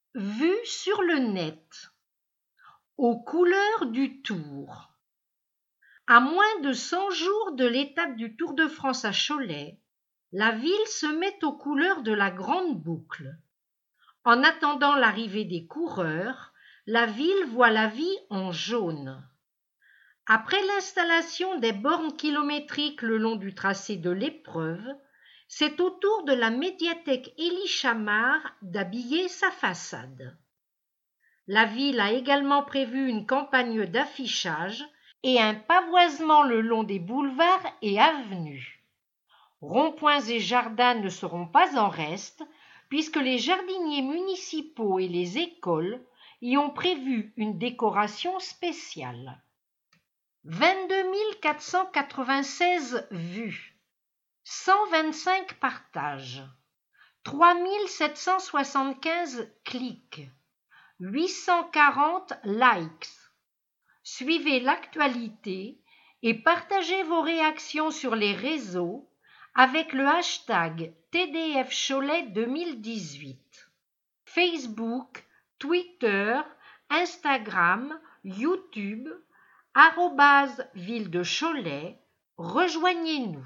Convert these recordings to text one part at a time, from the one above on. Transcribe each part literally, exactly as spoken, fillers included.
Vue sur le net. Aux couleurs du Tour. À moins de cent jours de l'étape du Tour de France à Cholet, la ville se met aux couleurs de la grande boucle. En attendant l'arrivée des coureurs, la ville voit la vie en jaune. Après l'installation des bornes kilométriques le long du tracé de l'épreuve, c'est au tour de la médiathèque Élie Chamard d'habiller sa façade. La ville a également prévu une campagne d'affichage et un pavoisement le long des boulevards et avenues. Ronds-points et jardins ne seront pas en reste, puisque les jardiniers municipaux et les écoles y ont prévu une décoration spéciale. vingt-deux mille quatre cent quatre-vingt-seize vues, cent vingt-cinq partages, trois mille sept cent soixante-quinze clics, huit cent quarante likes. Suivez l'actualité et partagez vos réactions sur les réseaux avec le hashtag T D F Cholet deux mille dix-huit. Facebook, Twitter, Instagram, YouTube, arrobase Ville de Cholet, rejoignez-nous.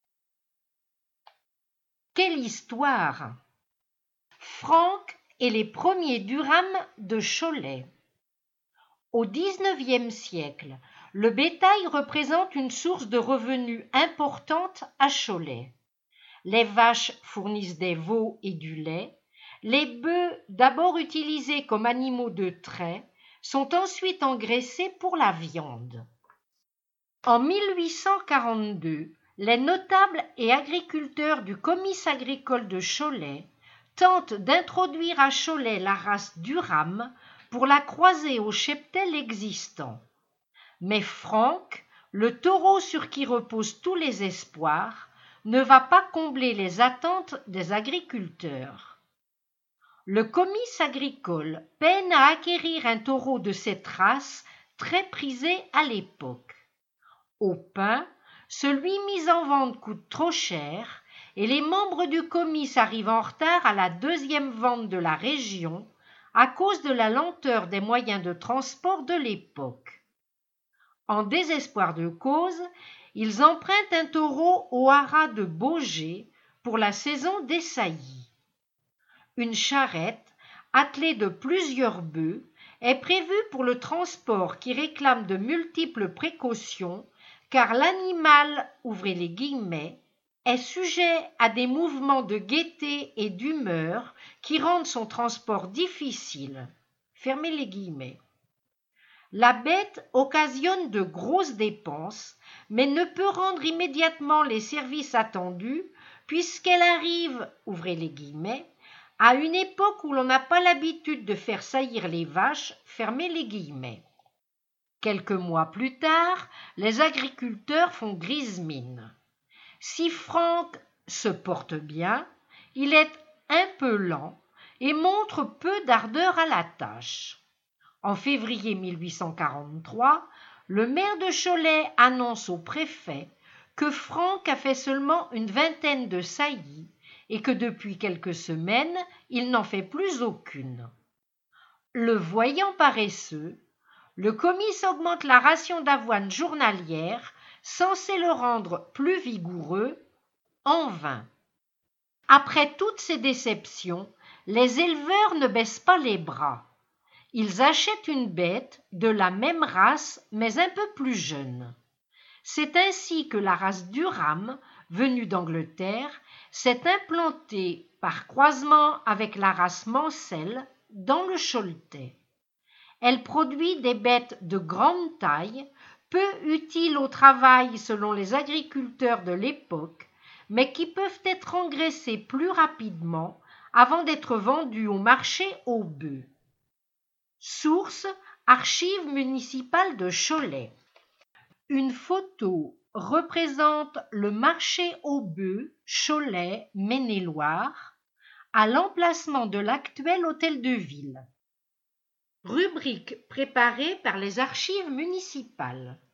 Quelle histoire! Franck et les premiers durhams de Cholet. Au dix-neuvième siècle, le bétail représente une source de revenus importante à Cholet. Les vaches fournissent des veaux et du lait. Les bœufs, d'abord utilisés comme animaux de trait, sont ensuite engraissés pour la viande. En mille huit cent quarante-deux, les notables et agriculteurs du comice agricole de Cholet tentent d'introduire à Cholet la race Durham pour la croiser au cheptel existant. Mais Franck, le taureau sur qui reposent tous les espoirs, ne va pas combler les attentes des agriculteurs. Le comice agricole peine à acquérir un taureau de cette race très prisé à l'époque. Au pain, celui mis en vente coûte trop cher et les membres du comice arrivent en retard à la deuxième vente de la région à cause de la lenteur des moyens de transport de l'époque. En désespoir de cause, ils empruntent un taureau au haras de Baugé pour la saison des saillies. Une charrette, attelée de plusieurs bœufs, est prévue pour le transport qui réclame de multiples précautions car l'animal, ouvrez les guillemets, est sujet à des mouvements de gaieté et d'humeur qui rendent son transport difficile. Fermez les guillemets. La bête occasionne de grosses dépenses, mais ne peut rendre immédiatement les services attendus puisqu'elle arrive, ouvrez les guillemets, à une époque où l'on n'a pas l'habitude de faire saillir les vaches, fermez les guillemets. Quelques mois plus tard, les agriculteurs font grise mine. Si Franck se porte bien, il est un peu lent et montre peu d'ardeur à la tâche. En février mille huit cent quarante-trois, le maire de Cholet annonce au préfet que Franck a fait seulement une vingtaine de saillies et que depuis quelques semaines, il n'en fait plus aucune. Le voyant paresseux, le comice augmente la ration d'avoine journalière, censée le rendre plus vigoureux, en vain. Après toutes ces déceptions, les éleveurs ne baissent pas les bras. Ils achètent une bête de la même race mais un peu plus jeune. C'est ainsi que la race Durham, venue d'Angleterre, s'est implantée par croisement avec la race Mansell dans le Choletais. Elle produit des bêtes de grande taille, peu utiles au travail selon les agriculteurs de l'époque, mais qui peuvent être engraissées plus rapidement avant d'être vendues au marché aux bœufs. Source: Archives municipales de Cholet. Une photo représente le marché aux bœufs Cholet, Maine-et-Loire, à l'emplacement de l'actuel hôtel de ville. Rubrique préparée par les archives municipales.